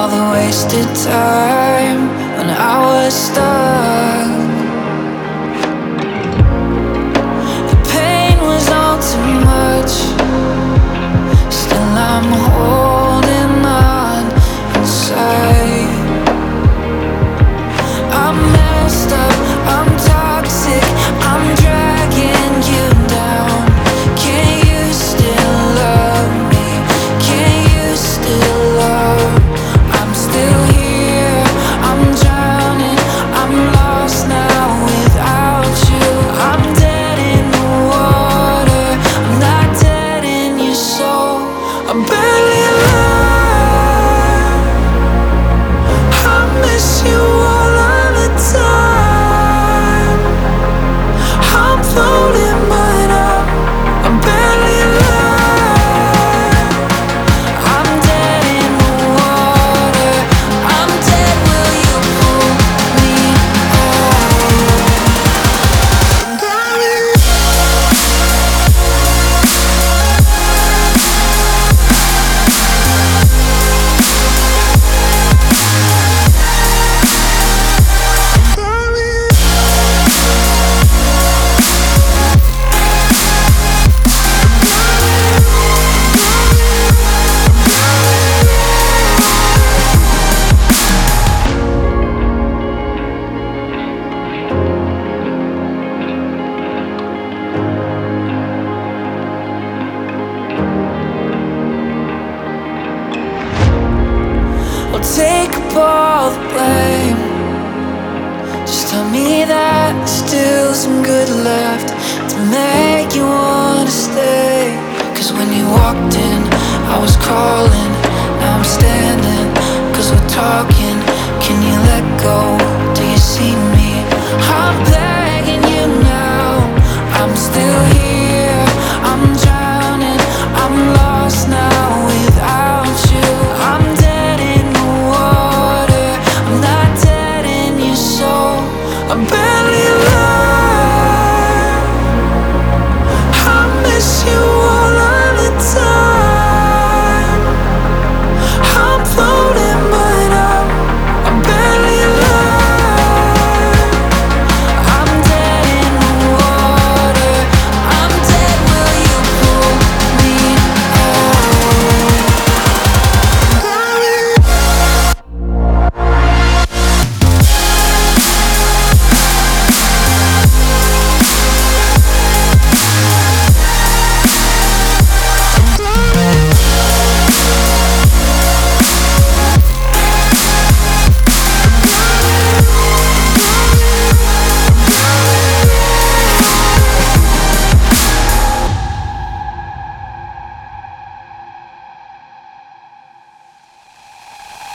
all the wasted time when I was stuck. The pain was all too much. Still I'm holding on inside. I'm messed up, I'm toxic, I'm dragging you down. Can you still love me? Can you still love? I'm still here, I'm drowning, I'm lost now without you. I'm dead in the water, I'm not dead in your soul. I'm barely alive. I miss you all of the time. I'm floating but I'm barely alive. I'm dead in the water, I'm dead, will you pull me out? I'll take up all the blame. Just tell me that there's still some good left to make you